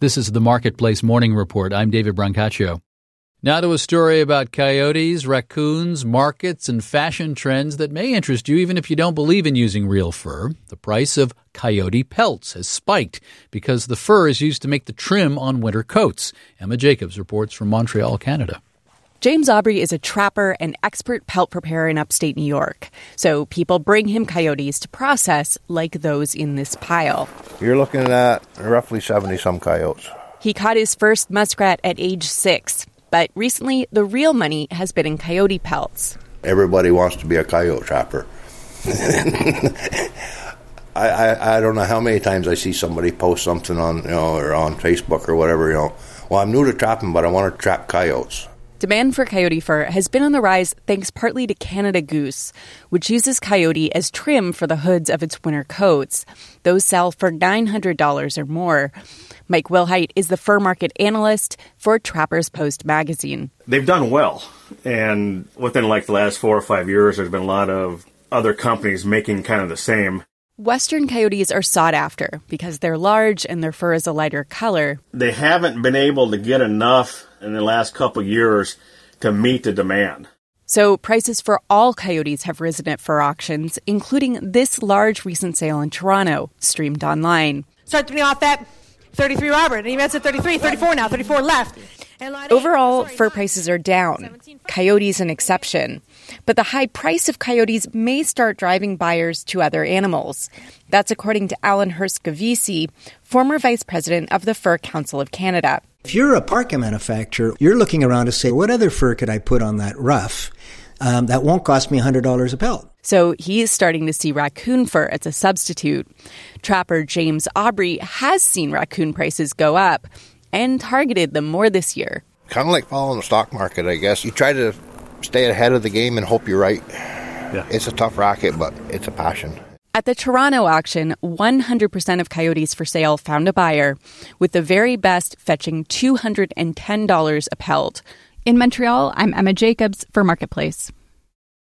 This is the Marketplace Morning Report. I'm David Brancaccio. Now to a story about coyotes, raccoons, markets, and fashion trends that may interest you even if you don't believe in using real fur. The price of coyote pelts has spiked because the fur is used to make the trim on winter coats. Emma Jacobs reports from Montreal, Canada. James Aubry is a trapper and expert pelt preparer in upstate New York. So people bring him coyotes to process like those in this pile. You're looking at roughly 70-some coyotes. He caught his first muskrat at age 6. But recently, the real money has been in coyote pelts. Everybody wants to be a coyote trapper. I don't know how many times I see somebody post something on, or on Facebook or whatever, Well, I'm new to trapping, but I want to trap coyotes. Demand for coyote fur has been on the rise thanks partly to Canada Goose, which uses coyote as trim for the hoods of its winter coats. Those sell for $900 or more. Mike Wilhite is the fur market analyst for Trappers Post magazine. They've done well, and within the last 4 or 5 years, there's been a lot of other companies making kind of the same. Western coyotes are sought after because they're large and their fur is a lighter color. They haven't been able to get enough in the last couple years to meet the demand. So prices for all coyotes have risen at fur auctions, including this large recent sale in Toronto, streamed online. Start me off at 33 Robert, and he went to 33, 34 now, 34 left. Overall, fur prices are down. Coyotes an exception. But the high price of coyotes may start driving buyers to other animals. That's according to Alan Hurst-Gavisi, former vice president of the Fur Council of Canada. If you're a parka manufacturer, you're looking around to say, what other fur could I put on that ruff that won't cost me $100 a pelt? So he's starting to see raccoon fur as a substitute. Trapper James Aubry has seen raccoon prices go up and targeted them more this year. Kind of like following the stock market, I guess. You try to stay ahead of the game and hope you're right. Yeah. It's a tough racket, but it's a passion. At the Toronto auction, 100% of coyotes for sale found a buyer, with the very best fetching $210 a pelt. In Montreal, I'm Emma Jacobs for Marketplace.